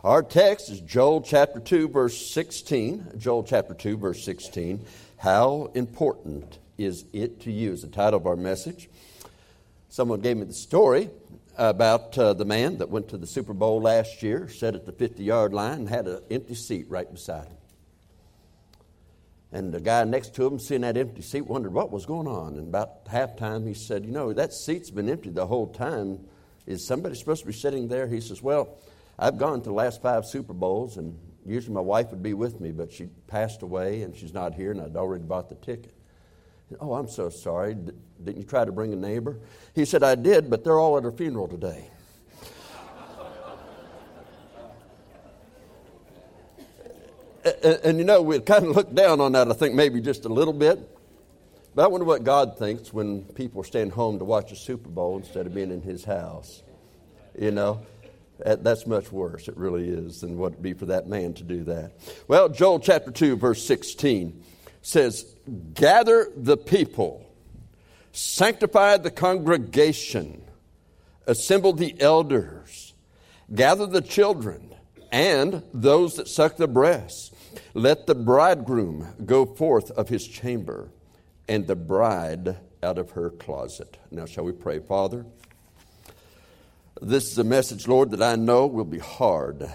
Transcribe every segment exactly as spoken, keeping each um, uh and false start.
Our text is Joel chapter two, verse sixteen. Joel chapter two, verse sixteen. How important is it to you is the title of our message. Someone gave me the story about uh, the man that went to the Super Bowl last year, sat at the fifty-yard line and had an empty seat right beside him. And the guy next to him, seeing that empty seat, wondered what was going on. And about halftime, he said, you know, that seat's been empty the whole time. Is somebody supposed to be sitting there? He says, well, I've gone to the last five Super Bowls, and usually my wife would be with me, but she passed away, and she's not here, and I'd already bought the ticket. Oh, I'm so sorry. Didn't you try to bring a neighbor? He said, I did, but they're all at her funeral today. and, and, you know, we kind of looked down on that, I think, maybe just a little bit. But I wonder what God thinks when people are staying home to watch a Super Bowl instead of being in His house. You know? That's much worse, it really is, than what it would be for that man to do that. Well, Joel chapter two, verse sixteen says, gather the people, sanctify the congregation, assemble the elders, gather the children, and those that suck the breasts. Let the bridegroom go forth of his chamber, and the bride out of her closet. Now shall we pray? Father, this is a message, Lord, that I know will be hard,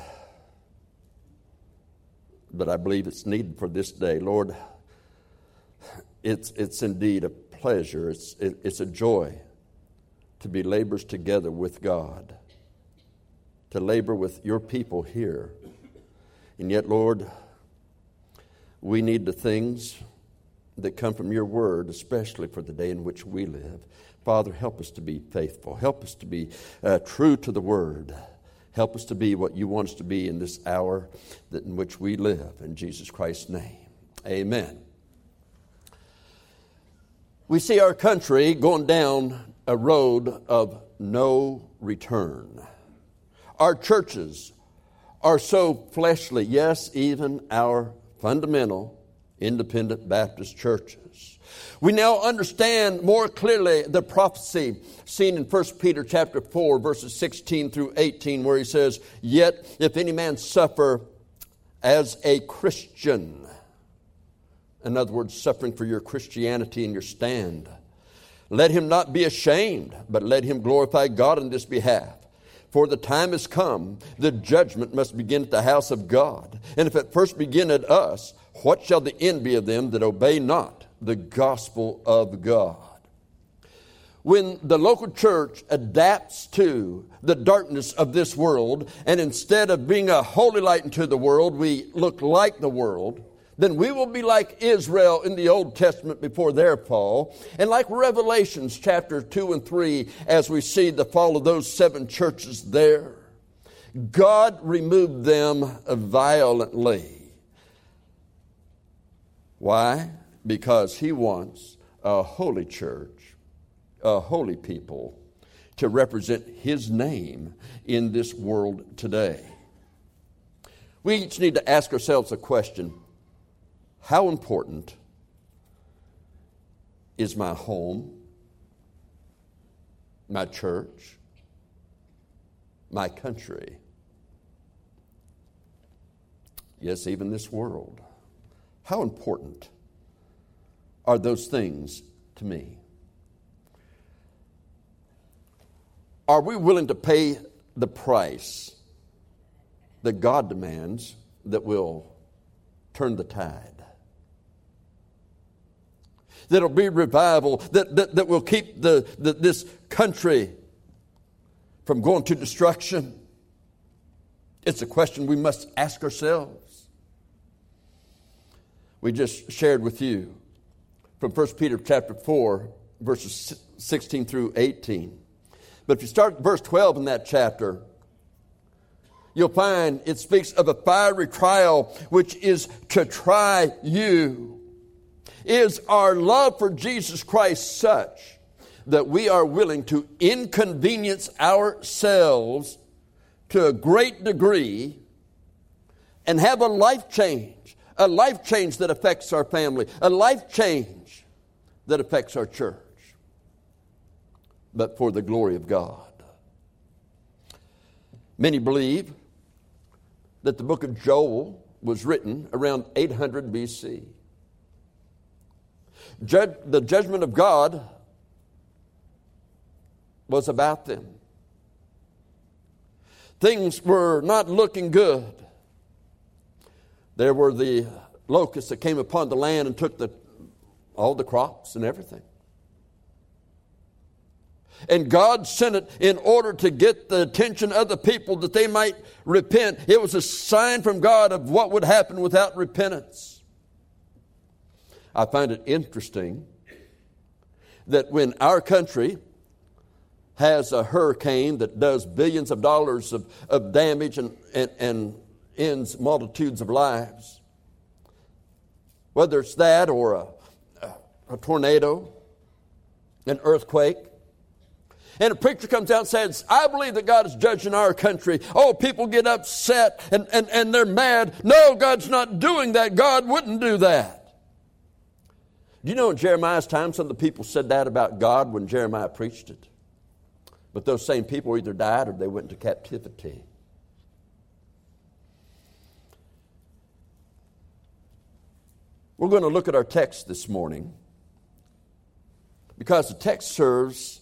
but I believe it's needed for this day. Lord, it's it's indeed a pleasure, it's it, it's a joy to be laborers together with God, to labor with your people here. And yet, Lord, we need the things that come from your word, especially for the day in which we live. Father, help us to be faithful. Help us to be uh, true to the word. Help us to be what you want us to be in this hour that in which we live. In Jesus Christ's name, amen. We see our country going down a road of no return. Our churches are so fleshly. Yes, even our fundamental independent Baptist churches. We now understand more clearly the prophecy seen in First Peter chapter four, verses sixteen through eighteen, where he says, yet if any man suffer as a Christian, in other words, suffering for your Christianity and your stand, let him not be ashamed, but let him glorify God on this behalf. For the time has come, the judgment must begin at the house of God. And if it first begin at us, what shall the end be of them that obey not the gospel of God? When the local church adapts to the darkness of this world, and instead of being a holy light into the world, we look like the world, then we will be like Israel in the Old Testament before their fall, and like Revelations chapter two and three, as we see the fall of those seven churches there. God removed them violently. Why? Because He wants a holy church, a holy people, to represent His name in this world today. We each need to ask ourselves a question: how important is my home, my church, my country? Yes, even this world. How important are those things to me? Are we willing to pay the price that God demands that will turn the tide? That'll be revival, that, that, that will keep the, the, this country from going to destruction? It's a question we must ask ourselves. We just shared with you from First Peter chapter four, verses sixteen through eighteen. But if you start at verse twelve in that chapter, you'll find it speaks of a fiery trial which is to try you. Is our love for Jesus Christ such that we are willing to inconvenience ourselves to a great degree and have a life change? A life change that affects our family. A life change that affects our church. But for the glory of God. Many believe that the book of Joel was written around eight hundred B C. Judge, the judgment of God was about them. Things were not looking good. There were the locusts that came upon the land and took the, all the crops and everything. And God sent it in order to get the attention of the people that they might repent. It was a sign from God of what would happen without repentance. I find it interesting that when our country has a hurricane that does billions of dollars of, of damage and, and, and ends multitudes of lives, whether it's that or a, a, a tornado, an earthquake, and a preacher comes out and says, I believe that God is judging our country. Oh, people get upset and, and, and they're mad. No, God's not doing that. God wouldn't do that. Do you know in Jeremiah's time some of the people said that about God when Jeremiah preached it? But those same people either died or they went into captivity. We're going to look at our text this morning because the text serves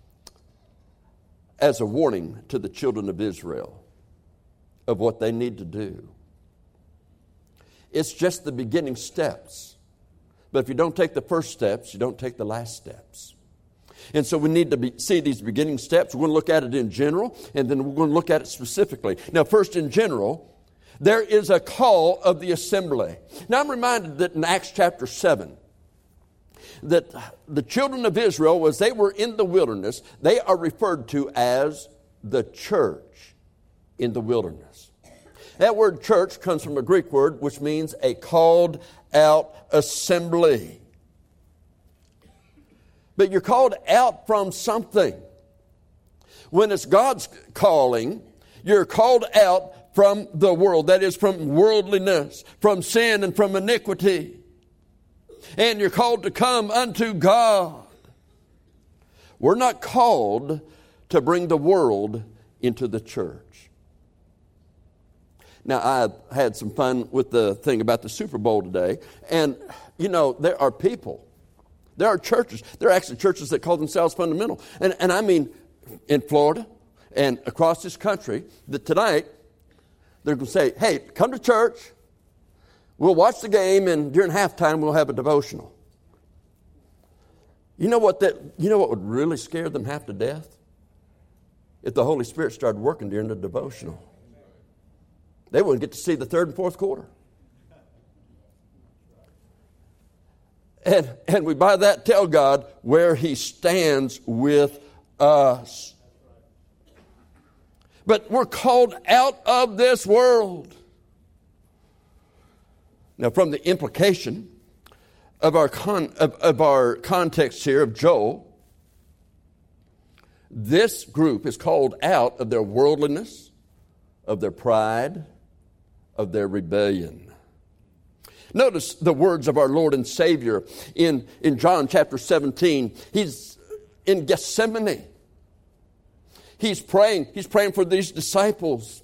as a warning to the children of Israel of what they need to do. It's just the beginning steps. But if you don't take the first steps, you don't take the last steps. And so we need to be, see these beginning steps. We're going to look at it in general, and then we're going to look at it specifically. Now, first in general, there is a call of the assembly. Now, I'm reminded that in Acts chapter seven, that the children of Israel, as they were in the wilderness, they are referred to as the church in the wilderness. That word church comes from a Greek word which means a called out assembly. But you're called out from something. When it's God's calling, you're called out from the world. That is, from worldliness, from sin and from iniquity. And you're called to come unto God. We're not called to bring the world into the church. Now, I had some fun with the thing about the Super Bowl today. And, you know, there are people, there are churches, there are actually churches that call themselves fundamental. And, and I mean, in Florida and across this country, that tonight they're going to say, hey, come to church. We'll watch the game, and during halftime, we'll have a devotional. You know what that? You know what would really scare them half to death? If the Holy Spirit started working during the devotional. They wouldn't get to see the third and fourth quarter. And, and we by that tell God where He stands with us. But we're called out of this world. Now, from the implication of our con, of, of our context here of Joel, this group is called out of their worldliness, of their pride, of their rebellion. Notice the words of our Lord and Savior in, in John chapter seventeen. He's in Gethsemane. He's praying. He's praying for these disciples.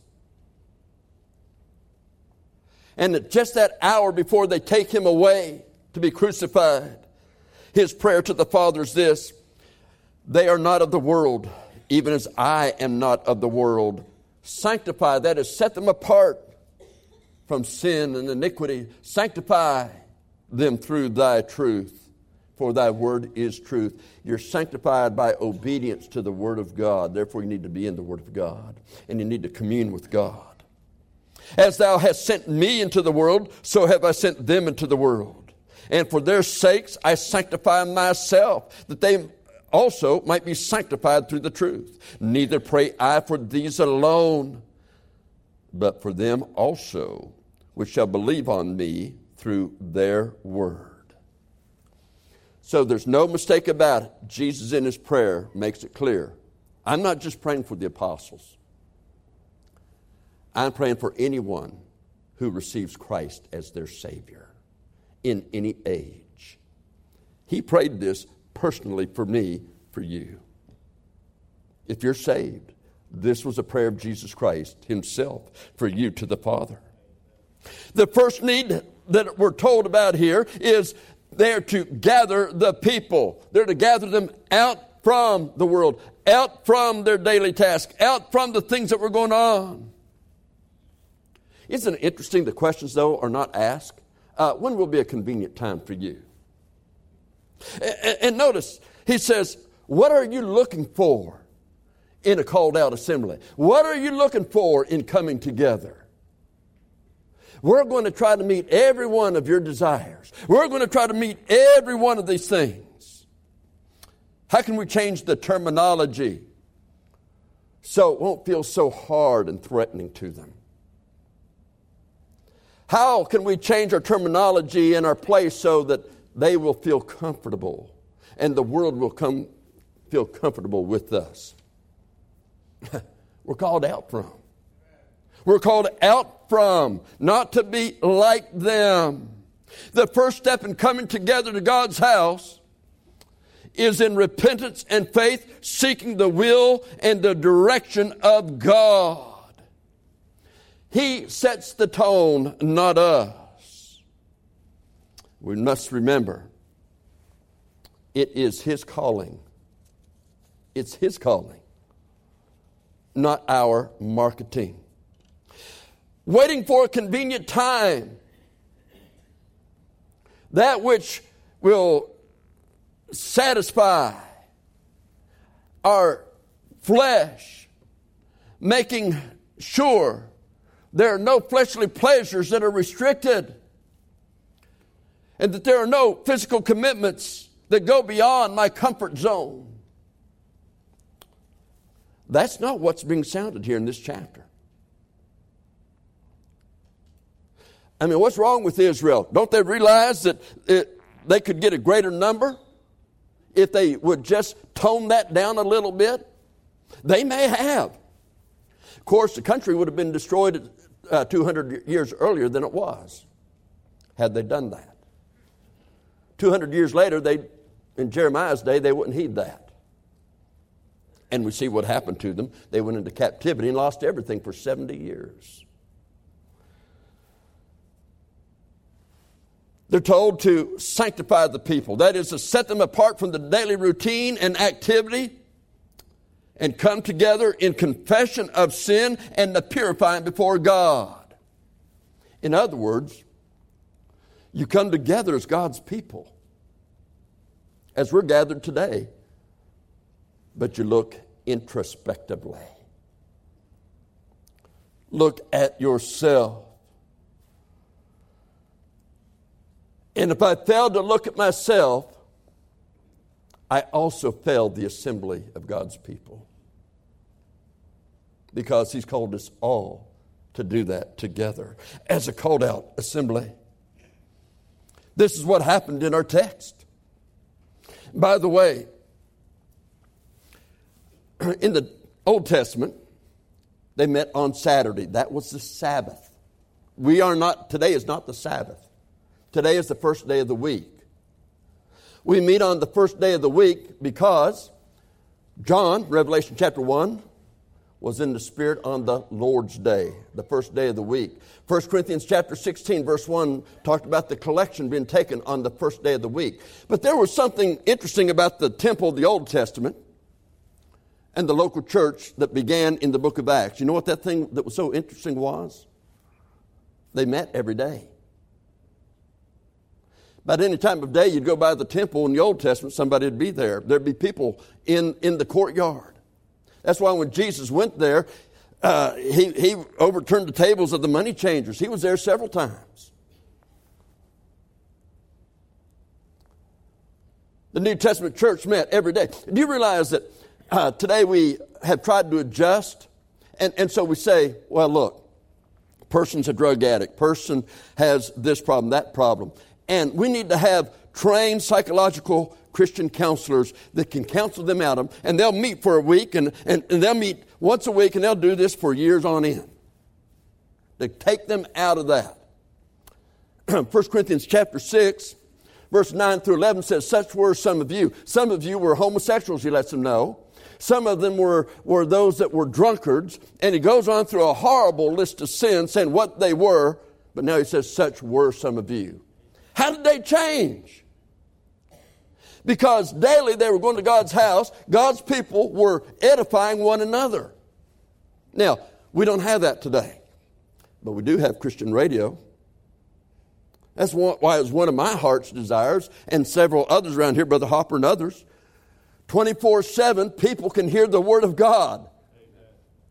And at just that hour before they take Him away to be crucified, His prayer to the Father is this: they are not of the world, even as I am not of the world. Sanctify, that is, set them apart from sin and iniquity. Sanctify them through Thy truth, for Thy word is truth. You're sanctified by obedience to the Word of God. Therefore, you need to be in the Word of God, and you need to commune with God. As Thou hast sent me into the world, so have I sent them into the world. And for their sakes I sanctify myself, that they also might be sanctified through the truth. Neither pray I for these alone, but for them also, which shall believe on me through their word. So there's no mistake about it. Jesus in His prayer makes it clear. I'm not just praying for the apostles. I'm praying for anyone who receives Christ as their Savior in any age. He prayed this personally for me, for you. If you're saved, This was a prayer of Jesus Christ himself for you to the Father. The first need that we're told about here is they're to gather the people. They're to gather them out from the world, out from their daily task, out from the things that were going on. Isn't it interesting the questions, though, are not asked? Uh, when will be a convenient time for you? And, and notice, he says, what are you looking for in a called out assembly? What are you looking for in coming together? We're going to try to meet every one of your desires. We're going to try to meet every one of these things. How can we change the terminology so it won't feel so hard and threatening to them? How can we change our terminology and our place so that they will feel comfortable and the world will come feel comfortable with us? We're called out from. We're called out from, not to be like them. The first step in coming together to God's house is in repentance and faith, seeking the will and the direction of God. He sets the tone, not us. We must remember, it is His calling. It's His calling, not our marketing. Waiting for a convenient time, that which will satisfy our flesh, making sure there are no fleshly pleasures that are restricted, and that there are no physical commitments that go beyond my comfort zone. That's not what's being sounded here in this chapter. I mean, what's wrong with Israel? Don't they realize that it, they could get a greater number if they would just tone that down a little bit? They may have. Of course, the country would have been destroyed uh, two hundred years earlier than it was, had they done that. two hundred years later, they, in Jeremiah's day, they wouldn't heed that. And we see what happened to them. They went into captivity and lost everything for seventy years. They're told to sanctify the people. That is to set them apart from the daily routine and activity and come together in confession of sin and to purify them before God. In other words, you come together as God's people, as we're gathered today, but you look introspectively. Look at yourself. And if I failed to look at myself, I also failed the assembly of God's people. Because He's called us all to do that together as a called out assembly. This is what happened in our text. By the way, in the Old Testament, they met on Saturday. That was the Sabbath. We are not, today is not the Sabbath. Today is the first day of the week. We meet on the first day of the week because John, Revelation chapter one, was in the Spirit on the Lord's Day, the first day of the week. First Corinthians chapter sixteen, verse one, talked about the collection being taken on the first day of the week. But there was something interesting about the temple of the Old Testament and the local church that began in the book of Acts. You know what that thing that was so interesting was? They met every day. About any time of day, you'd go by the temple in the Old Testament, somebody would be there. There'd be people in, in the courtyard. That's why when Jesus went there, uh, he, he overturned the tables of the money changers. He was there several times. The New Testament church met every day. Do you realize that uh, today we have tried to adjust? And, and so we say, well, look, person's a drug addict. Person has this problem, that problem. And we need to have trained psychological Christian counselors that can counsel them out of them. And they'll meet for a week, and, and, and they'll meet once a week, and they'll do this for years on end. To take them out of that. First Corinthians chapter six, verse nine through eleven says, such were some of you. Some of you were homosexuals, he lets them know. Some of them were, were those that were drunkards. And he goes on through a horrible list of sins, saying what they were. But now he says, such were some of you. How did they change? Because daily they were going to God's house. God's people were edifying one another. Now, we don't have that today. But we do have Christian radio. That's why it was one of my heart's desires, and several others around here, Brother Hopper and others. twenty-four seven, people can hear the Word of God. Amen.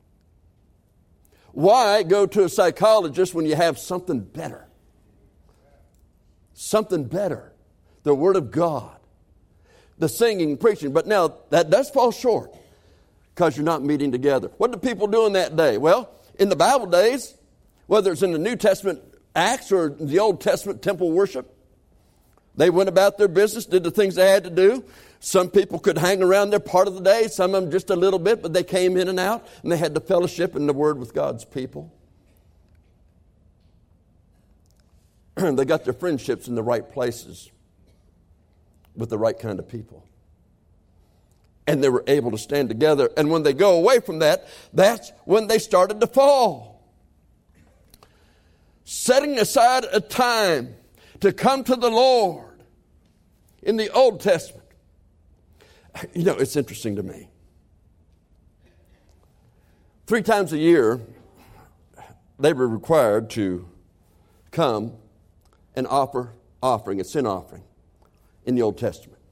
Why go to a psychologist when you have something better? Something better. The Word of God. The singing, preaching. But now, that does fall short because you're not meeting together. What did people do in that day? Well, in the Bible days, whether it's in the New Testament Acts or the Old Testament temple worship, they went about their business, did the things they had to do. Some people could hang around there part of the day, some of them just a little bit, but they came in and out, and they had the fellowship and the word with God's people. They got their friendships in the right places with the right kind of people. And they were able to stand together. And when they go away from that, that's when they started to fall. Setting aside a time to come to the Lord in the Old Testament. You know, it's interesting to me. Three times a year, they were required to come and offer offering, a sin offering, in the Old Testament.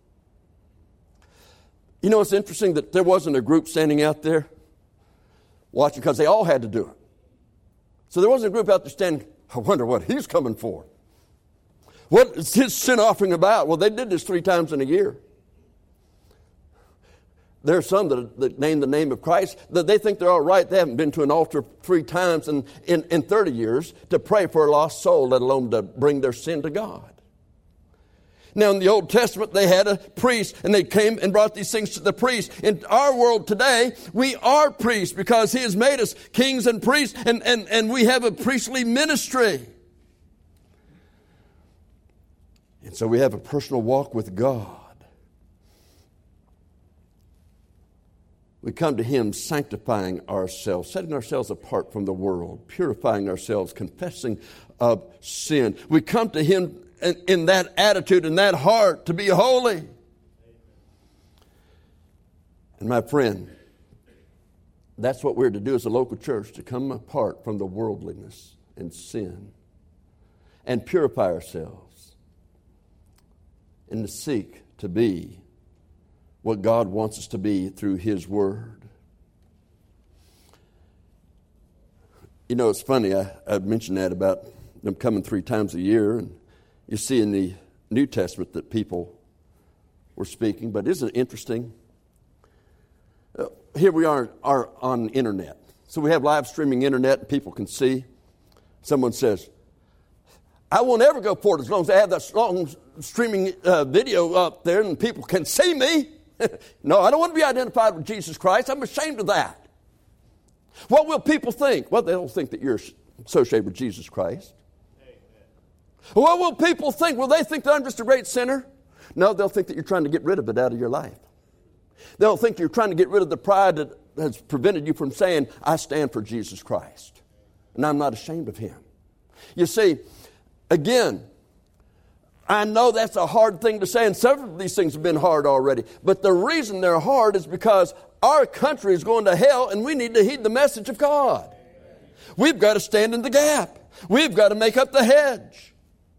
You know, it's interesting that there wasn't a group standing out there watching because they all had to do it. So there wasn't a group out there standing, I wonder what he's coming for. What is his sin offering about? Well, they did this three times in a year. There are some that, that name the name of Christ, that they think they're all right. They haven't been to an altar three times in, in, in thirty years to pray for a lost soul, let alone to bring their sin to God. Now, in the Old Testament, they had a priest, and they came and brought these things to the priest. In our world today, we are priests because He has made us kings and priests, and, and, and we have a priestly ministry. And so we have a personal walk with God. We come to Him sanctifying ourselves, setting ourselves apart from the world, purifying ourselves, confessing of sin. We come to Him in, in that attitude, in that heart, to be holy. And my friend, that's what we're to do as a local church, to come apart from the worldliness and sin and purify ourselves and to seek to be what God wants us to be through His Word. You know, it's funny, I, I mentioned that about them coming three times a year, and you see in the New Testament that people were speaking, but isn't it interesting? Uh, here we are, are on the internet. So we have live streaming internet, and people can see. Someone says, I won't ever go forward as long as I have that long streaming uh, video up there and people can see me. No, I don't want to be identified with Jesus Christ. I'm ashamed of that. What will people think? Well, they'll think that you're associated with Jesus Christ. Amen. What will people think? Will they think that I'm just a great sinner? No, they'll think that you're trying to get rid of it out of your life. They'll think you're trying to get rid of the pride that has prevented you from saying, I stand for Jesus Christ, and I'm not ashamed of Him. You see, again, I know that's a hard thing to say, and several of these things have been hard already. But the reason they're hard is because our country is going to hell, and we need to heed the message of God. We've got to stand in the gap. We've got to make up the hedge.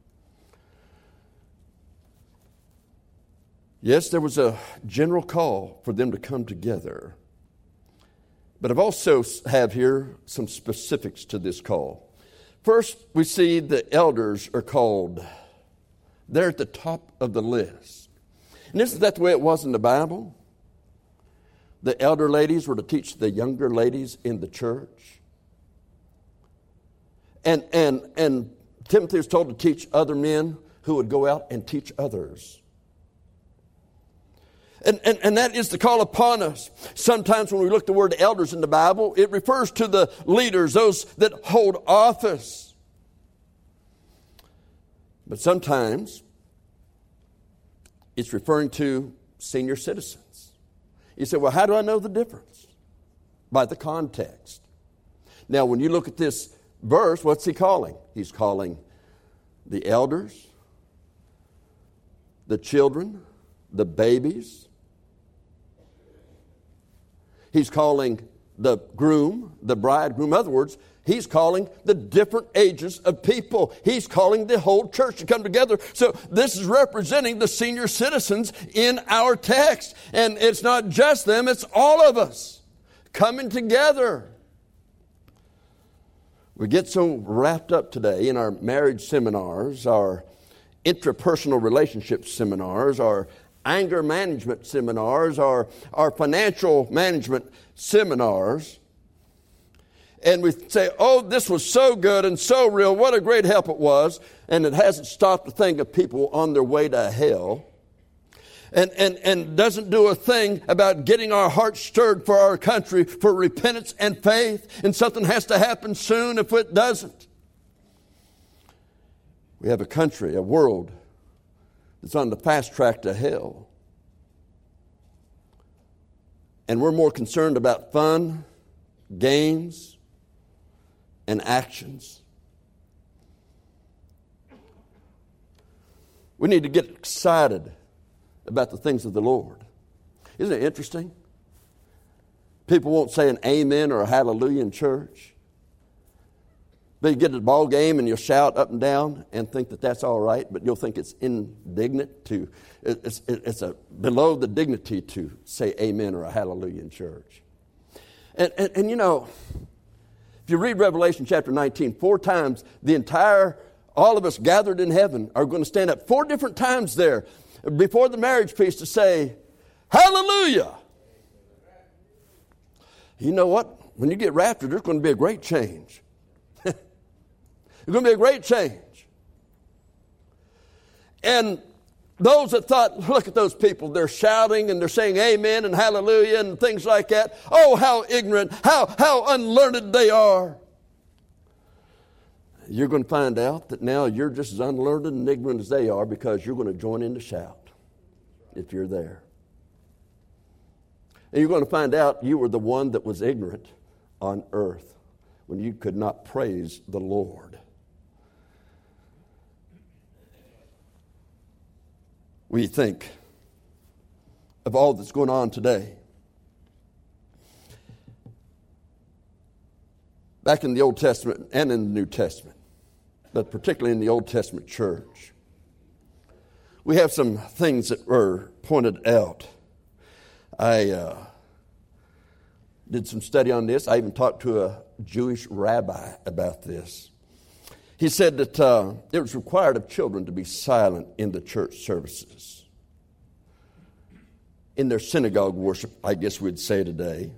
Yes, there was a general call for them to come together. But I've also have here some specifics to this call. First, we see the elders are called. They're at the top of the list. And isn't that the way it was in the Bible? The elder ladies were to teach the younger ladies in the church. And, and, and Timothy was told to teach other men who would go out and teach others. And, and, and that is the call upon us. Sometimes when we look at the word elders in the Bible, it refers to the leaders, those that hold office. But sometimes it's referring to senior citizens. You say, well, how do I know the difference? By the context. Now, when you look at this verse, what's he calling? He's calling the elders, the children, the babies. He's calling the groom, the bridegroom. In other words, he's calling the different ages of people. He's calling the whole church to come together. So this is representing the senior citizens in our text. And it's not just them, it's all of us coming together. We get so wrapped up today in our marriage seminars, our intrapersonal relationship seminars, our anger management seminars, our, our financial management seminars. And we say, oh, this was so good and so real. What a great help it was. And it hasn't stopped to think of people on their way to hell. And, and, and doesn't do a thing about getting our hearts stirred for our country, for repentance and faith. And something has to happen soon if it doesn't. We have a country, a world that's on the fast track to hell. And we're more concerned about fun, games, and actions. We need to get excited about the things of the Lord. Isn't it interesting? People won't say an amen or a hallelujah in church. But you get to the ball game and you'll shout up and down and think that that's all right, but you'll think it's indignant to, it's, it's a below the dignity to say amen or a hallelujah in church. And, and, and you know, if you read Revelation chapter nineteen, four times the entire, all of us gathered in heaven are going to stand up four different times there before the marriage feast to say, hallelujah. You know what? When you get raptured, there's going to be a great change. There's going to be a great change. And those that thought, look at those people, they're shouting and they're saying amen and hallelujah and things like that. Oh, how ignorant, how, how unlearned they are. You're going to find out that now you're just as unlearned and ignorant as they are because you're going to join in the shout if you're there. And you're going to find out you were the one that was ignorant on earth when you could not praise the Lord. We think of all that's going on today. Back in the Old Testament and in the New Testament, but particularly in the Old Testament church, we have some things that were pointed out. I uh, did some study on this. I even talked to a Jewish rabbi about this. He said that uh, it was required of children to be silent in the church services. In their synagogue worship, I guess we'd say today.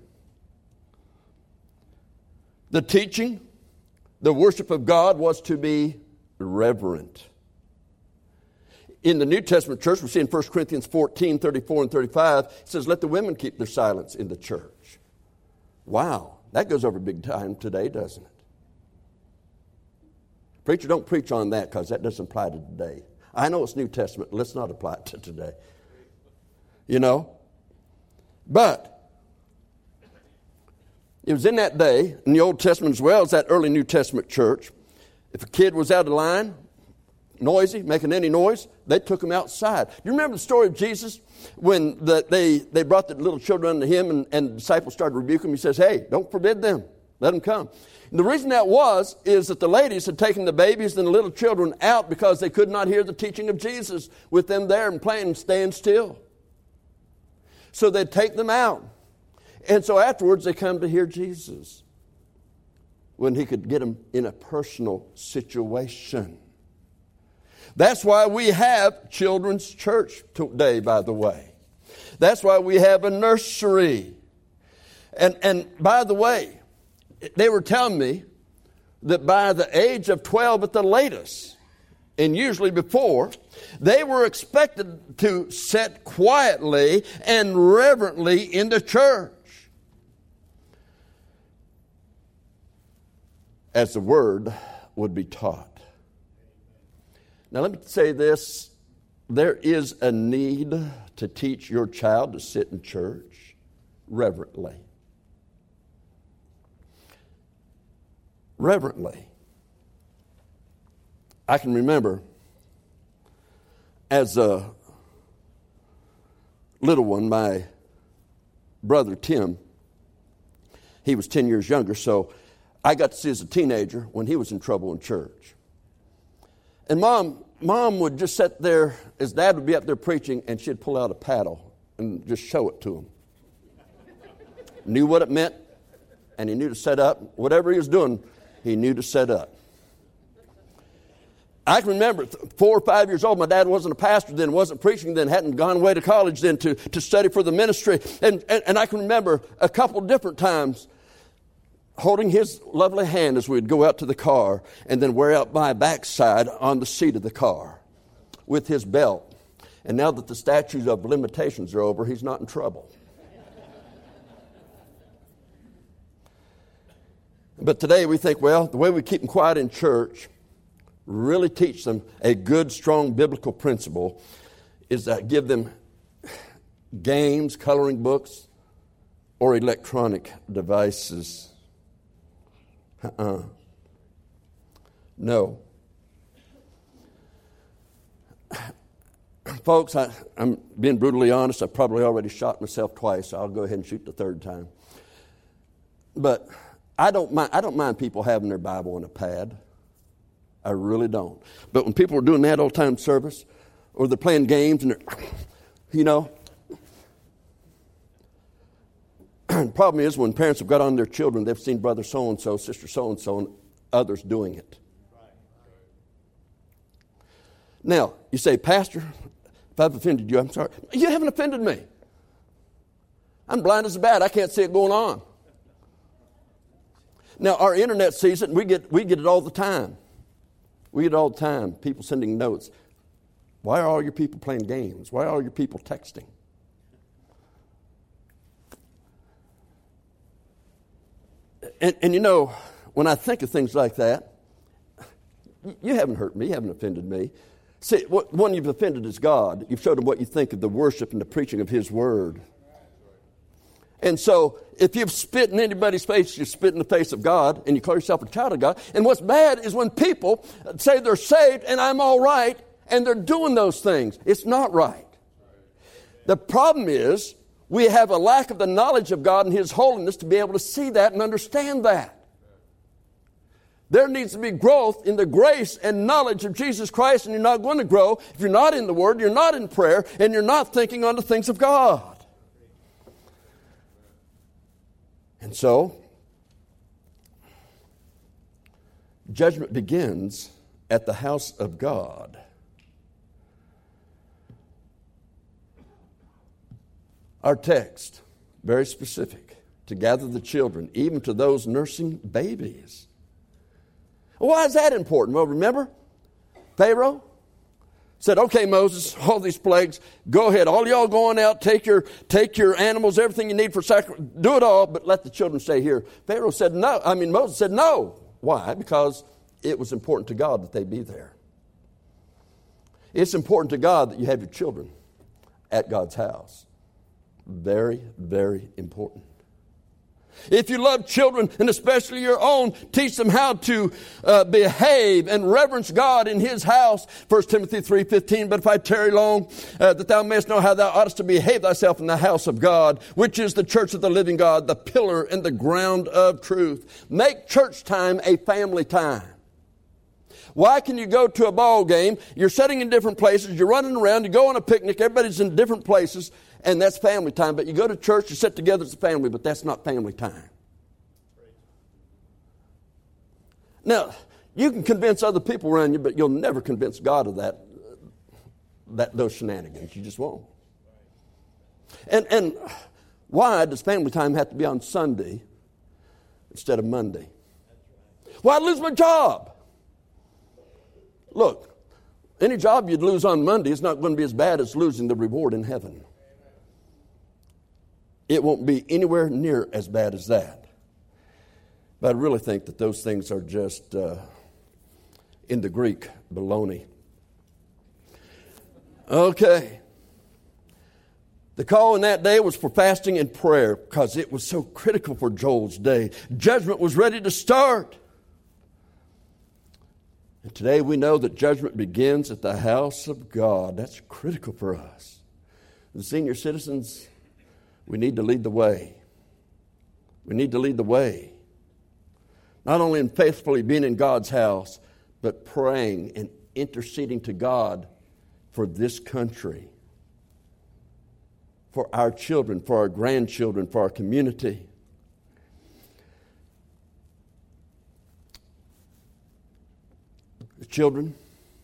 The teaching, the worship of God was to be reverent. In the New Testament church, we see in First Corinthians fourteen, thirty-four and thirty-five, it says, let the women keep their silence in the church. Wow, that goes over big time today, doesn't it? Preacher, don't preach on that because that doesn't apply to today. I know it's New Testament. Let's not apply it to today. You know? But it was in that day, in the Old Testament as well as that early New Testament church, if a kid was out of line, noisy, making any noise, they took him outside. You remember the story of Jesus when the, they, they brought the little children unto him and, and the disciples started rebuking him? He says, hey, don't forbid them. Let them come. And the reason that was is that the ladies had taken the babies and the little children out because they could not hear the teaching of Jesus with them there and playing and staying still. So they'd take them out. And so afterwards they come to hear Jesus when he could get them in a personal situation. That's why we have children's church today, by the way. That's why we have a nursery. And, and by the way, they were telling me that by the age of twelve at the latest, and usually before, they were expected to sit quietly and reverently in the church as the word would be taught. Now let me say this. There is a need to teach your child to sit in church. reverently. Reverently. I can remember as a little one, my brother Tim, he was ten years younger, so I got to see as a teenager when he was in trouble in church. And mom, mom would just sit there, his dad would be up there preaching, and she'd pull out a paddle and just show it to him. Knew what it meant, and he knew to set up. Whatever he was doing, he knew to set up. I can remember four or five years old, my dad wasn't a pastor then, wasn't preaching then, hadn't gone away to college then to, to study for the ministry. And, and, and I can remember a couple different times holding his lovely hand as we'd go out to the car and then wear out my backside on the seat of the car with his belt. And now that the statutes of limitations are over, he's not in trouble. But today we think, well, the way we keep them quiet in church, really teach them a good, strong biblical principle, is that give them games, coloring books, or electronic devices. Uh-uh. No. Folks, I, I'm being brutally honest. I've probably already shot myself twice, so I'll go ahead and shoot the third time. But I don't mind, I don't mind people having their Bible on a pad. I really don't. But when people are doing that all-time service, or they're playing games, and they're, you know, the problem is when parents have got on their children, they've seen brother so-and-so, sister so-and-so, and others doing it. Now, you say, Pastor, if I've offended you, I'm sorry. You haven't offended me. I'm blind as a bat. I can't see it going on. Now, our internet sees it, and we get we get it all the time. We get it all the time. People sending notes. Why are all your people playing games? Why are all your people texting? And, and you know, when I think of things like that, you haven't hurt me, you haven't offended me. See, what one you've offended is God. You've showed him what you think of the worship and the preaching of his word. And so, if you've spit in anybody's face, you spit in the face of God, and you call yourself a child of God. And what's bad is when people say they're saved, and I'm all right, and they're doing those things. It's not right. The problem is, we have a lack of the knowledge of God and his holiness to be able to see that and understand that. There needs to be growth in the grace and knowledge of Jesus Christ, and you're not going to grow if you're not in the Word, you're not in prayer, and you're not thinking on the things of God. And so, judgment begins at the house of God. Our text, very specific, to gather the children, even to those nursing babies. Why is that important? Well, remember, Pharaoh said, okay, Moses, all these plagues, go ahead. All y'all going out, take your take your animals, everything you need for sacrifice, do it all, but let the children stay here. Pharaoh said no. I mean, Moses said no. Why? Because it was important to God that they be there. It's important to God that you have your children at God's house. Very, very important. If you love children, and especially your own, teach them how to uh, behave and reverence God in his house. First Timothy three fifteen, but if I tarry long, uh, that thou mayest know how thou oughtest to behave thyself in the house of God, which is the church of the living God, the pillar and the ground of truth. Make church time a family time. Why can you go to a ball game, you're sitting in different places, you're running around, you go on a picnic, everybody's in different places, and that's family time. But you go to church, you sit together as a family, but that's not family time. Now, you can convince other people around you, but you'll never convince God of that, that those shenanigans. You just won't. And, and why does family time have to be on Sunday instead of Monday? Why lose my job? Look, any job you'd lose on Monday is not going to be as bad as losing the reward in heaven. It won't be anywhere near as bad as that. But I really think that those things are just, uh, in the Greek, baloney. Okay. The call in that day was for fasting and prayer because it was so critical for Joel's day. Judgment was ready to start. And today we know that judgment begins at the house of God. That's critical for us. The senior citizens, we need to lead the way. We need to lead the way. Not only in faithfully being in God's house, but praying and interceding to God for this country, for our children, for our grandchildren, for our community. The children,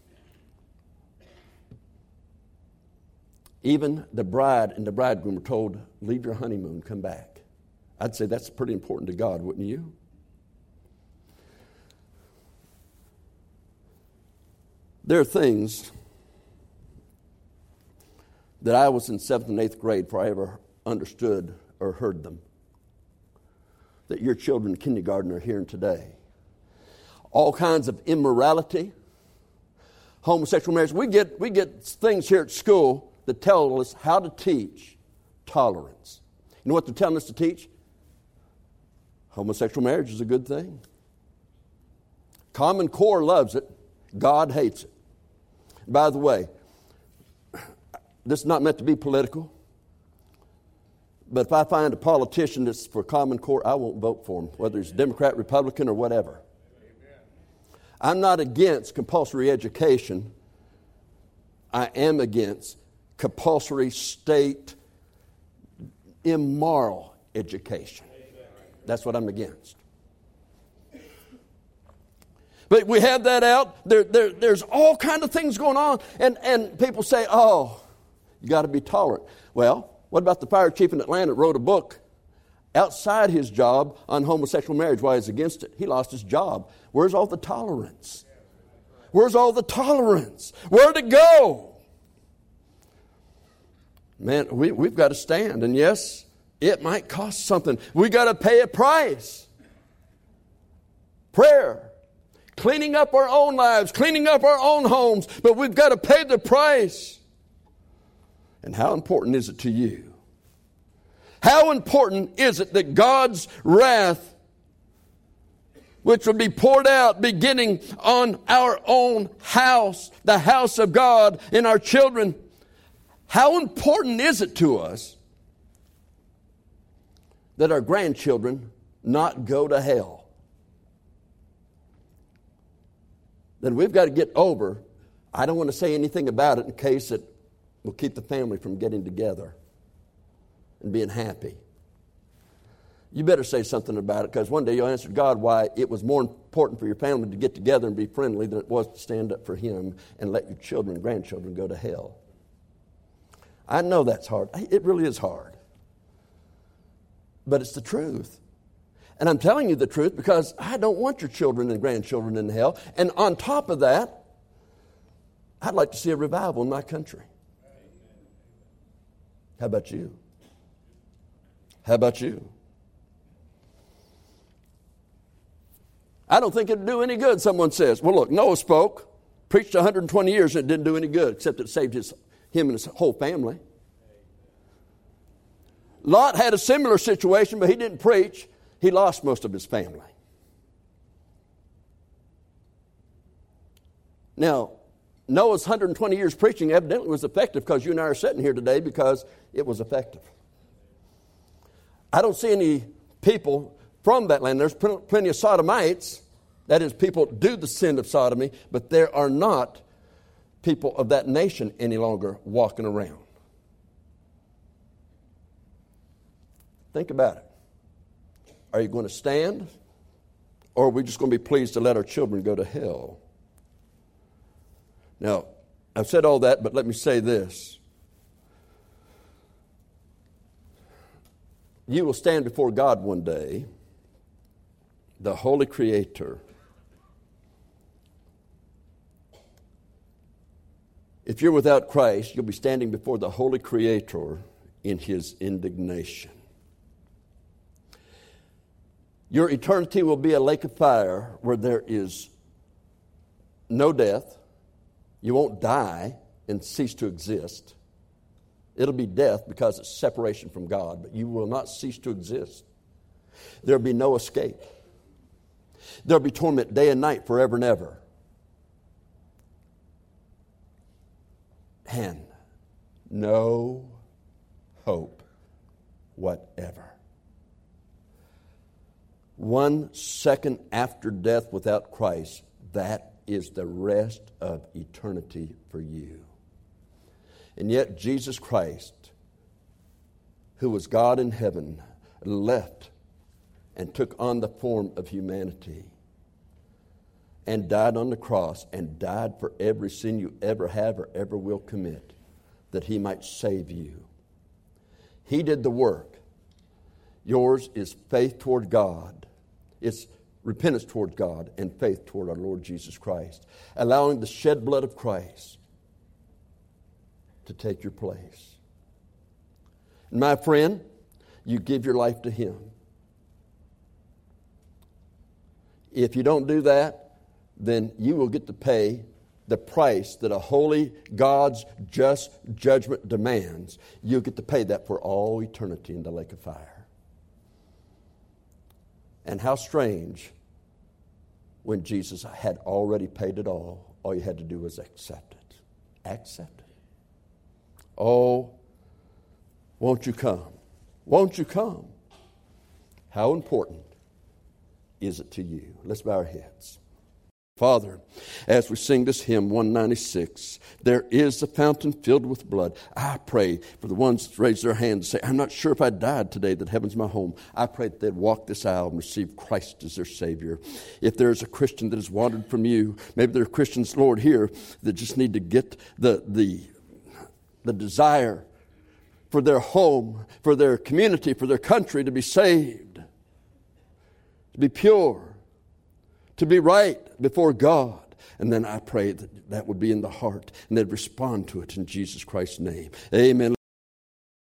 even the bride and the bridegroom were told, leave your honeymoon, come back. I'd say that's pretty important to God, wouldn't you? There are things that I was in seventh and eighth grade before I ever understood or heard them, that your children in kindergarten are hearing today. All kinds of immorality, homosexual marriage. We get, we get things here at school that tell us how to teach tolerance. You know what they're telling us to teach? Homosexual marriage is a good thing. Common Core loves it. God hates it. By the way, this is not meant to be political, but if I find a politician that's for Common Core, I won't vote for him, whether he's Democrat, Republican, or whatever. Amen. I'm not against compulsory education. I am against compulsory state immoral education. That's what I'm against. But we have that out. There, there, there's all kinds of things going on. And, and people say, oh, you got to be tolerant. Well, what about the fire chief in Atlanta that wrote a book outside his job on homosexual marriage? Why he's against it? He lost his job. Where's all the tolerance? Where's all the tolerance? Where'd it go? Man, we, we've got to stand. And yes, it might cost something. We got to pay a price. Prayer. Cleaning up our own lives. Cleaning up our own homes. But we've got to pay the price. And how important is it to you? How important is it that God's wrath, which will be poured out beginning on our own house, the house of God, and our children, how important is it to us that our grandchildren not go to hell? Then we've got to get over, I don't want to say anything about it in case it will keep the family from getting together and being happy. You better say something about it, because one day you'll answer God why it was more important for your family to get together and be friendly than it was to stand up for Him and let your children and grandchildren go to hell. I know that's hard. It really is hard. But it's the truth. And I'm telling you the truth because I don't want your children and grandchildren in hell. And on top of that, I'd like to see a revival in my country. How about you? How about you? I don't think it'd do any good, someone says. Well, look, Noah spoke, preached one hundred twenty years, and it didn't do any good, except it saved his, him and his whole family. Lot had a similar situation, but he didn't preach. He lost most of his family. Now, Noah's one hundred twenty years preaching evidently was effective, because you and I are sitting here today because it was effective. I don't see any people from that land. There's plenty of sodomites. That is, people do the sin of sodomy, but there are not people of that nation any longer walking around. Think about it. Are you going to stand, or are we just going to be pleased to let our children go to hell? Now, I've said all that, but let me say this. You will stand before God one day, the Holy Creator. If you're without Christ, you'll be standing before the Holy Creator in His indignation. Your eternity will be a lake of fire where there is no death. You won't die and cease to exist. It'll be death because it's separation from God, but you will not cease to exist. There'll be no escape. There'll be torment day and night forever and ever. And no hope whatever. One second after death without Christ, that is the rest of eternity for you. And yet Jesus Christ, who was God in heaven, left and took on the form of humanity and died on the cross and died for every sin you ever have or ever will commit, that he might save you. He did the work. Yours is faith toward God. It's repentance toward God and faith toward our Lord Jesus Christ, allowing the shed blood of Christ to take your place. And my friend, you give your life to him. If you don't do that, then you will get to pay the price that a holy God's just judgment demands. You'll get to pay that for all eternity in the lake of fire. And how strange when Jesus had already paid it all. All you had to do was accept it. Accept it. Oh, won't you come? Won't you come? How important is it to you? Let's bow our heads. Father, as we sing this hymn, one ninety-six, there is a fountain filled with blood. I pray for the ones that raise their hands and say, I'm not sure if I died today that heaven's my home. I pray that they'd walk this aisle and receive Christ as their Savior. If there's a Christian that has wandered from you, maybe there are Christians, Lord, here that just need to get the, the, the desire for their home, for their community, for their country to be saved, to be pure, to be right before God. And then I pray that that would be in the heart and they'd respond to it in Jesus Christ's name. Amen.